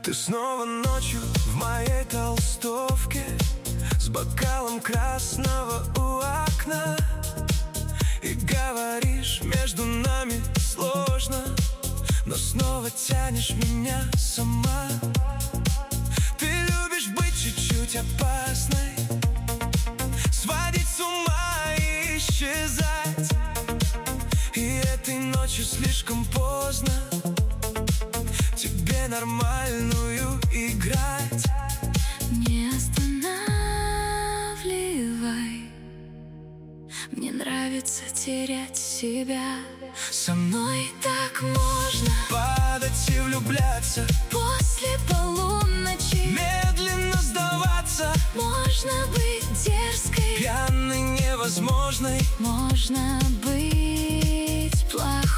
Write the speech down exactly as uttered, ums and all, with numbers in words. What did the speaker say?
Ты снова ночью в моей толстовке, с бокалом красного у окна, и говоришь, между нами сложно, но снова тянешь меня сама. Ты любишь быть чуть-чуть опасной, сводить с ума и исчезать. И этой ночью слишком поздно тебе нормальную играть. Не останавливай, мне нравится терять себя. Со мной так можно падать и влюбляться, после полуночи медленно сдаваться. Можно быть дерзкой, пьяной, невозможной. можно быть плохой.